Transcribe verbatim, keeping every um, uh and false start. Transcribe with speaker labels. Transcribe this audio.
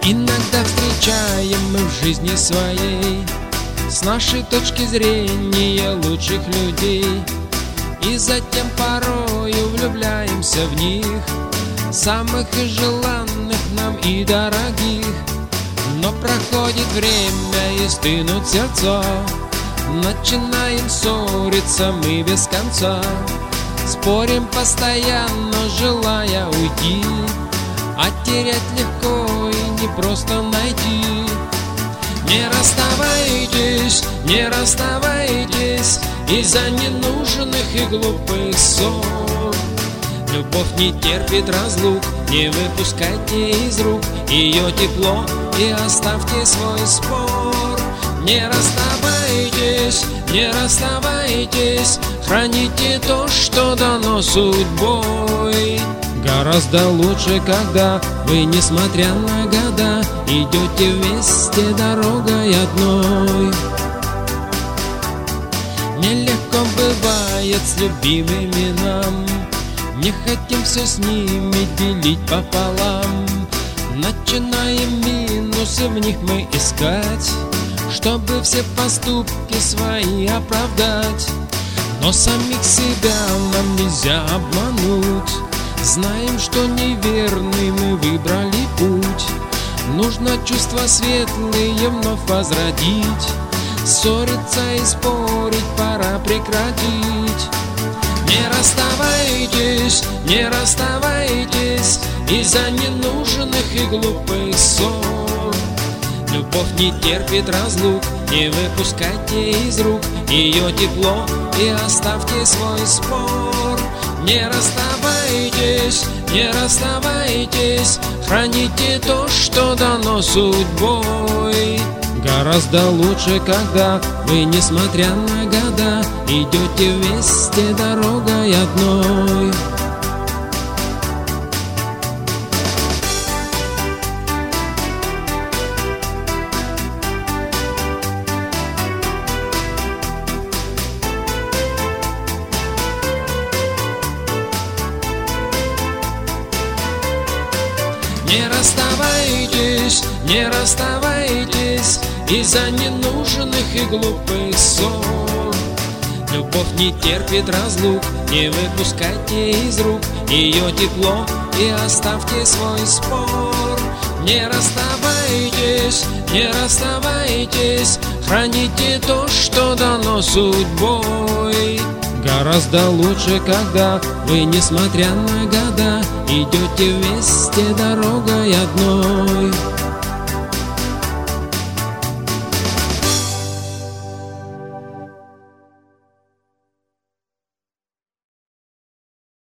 Speaker 1: Иногда встречаем мы в жизни своей с нашей точки зрения лучших людей, и затем порою влюбляемся в них, самых и желанных нам и дорогих. Но проходит время и стынут сердца, начинаем ссориться мы без конца, спорим постоянно, желая уйти, а терять легко и не просто найти. Не расставайтесь, не расставайтесь из-за ненужных и глупых ссор. Любовь не терпит разлук, не выпускайте из рук ее тепло и оставьте свой спор. Не расставайтесь, не расставайтесь, храните то, что дано судьбой. Гораздо лучше, когда вы, несмотря на года, идете вместе дорогой одной. Нелегко бывает с любимыми нам, не хотим все с ними делить пополам. Начинаем минусы в них мы искать, чтобы все поступки свои оправдать. Но самих себя нам нельзя обмануть, знаем, что неверный мы выбрали путь. Нужно чувства светлые вновь возродить, ссориться и спорить пора прекратить. Не расставайтесь, не расставайтесь из-за ненужных и глупых ссор. Любовь не терпит разлук, не выпускайте из рук ее тепло и оставьте свой спор. Не расставайтесь, не расставайтесь, храните то, что дано судьбой. Гораздо лучше, когда вы, несмотря на года, идете вместе дорогой одной. Не расставайтесь, не расставайтесь из-за ненужных и глупых ссор. Любовь не терпит разлук, не выпускайте из рук ее тепло и оставьте свой спор. Не расставайтесь, не расставайтесь, храните то, что дано судьбой. Гораздо лучше, когда вы, несмотря на года, идете вместе дорогой одной.